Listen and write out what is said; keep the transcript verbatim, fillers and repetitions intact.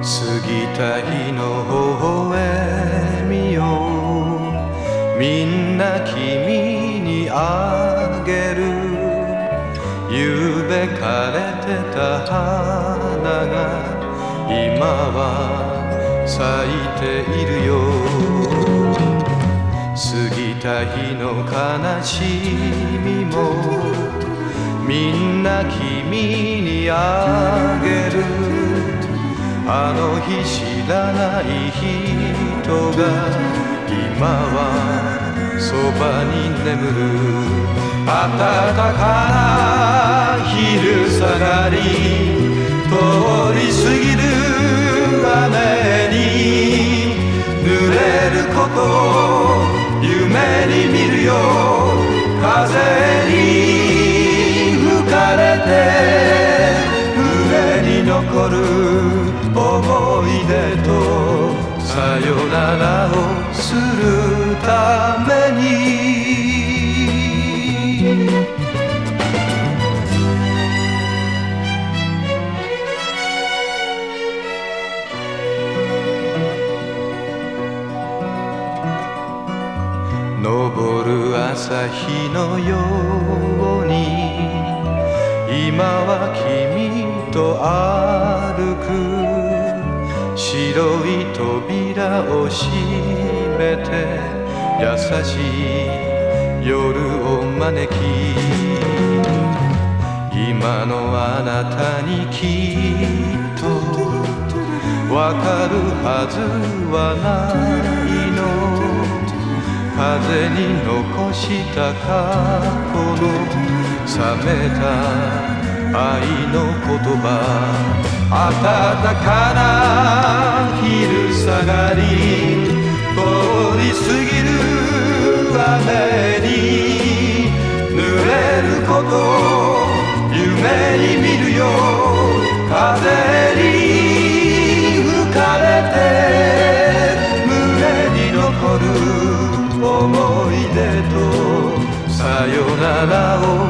過ぎた日の微笑みをみんな君にあげる。ゆうべ枯れてた花が今は咲いているよ。過ぎた日の悲しみもみんな君にあげる。あの日知らない人が今はそばに眠る。暖かな昼下がり通り過ぎる雨に濡れることを夢に見るよ。風に吹かれて胸に残る思い出とさよならをするために。昇る朝日のように今は君と歩く。白い扉を閉めて優しい夜を招き、今のあなたにきっとわかるはずはないの。風に残した過去の冷めた愛の言葉。暖かな昼下がり通り過ぎる雨に濡れることを夢に見るよ。風に吹かれて胸に残る思い出とさよならを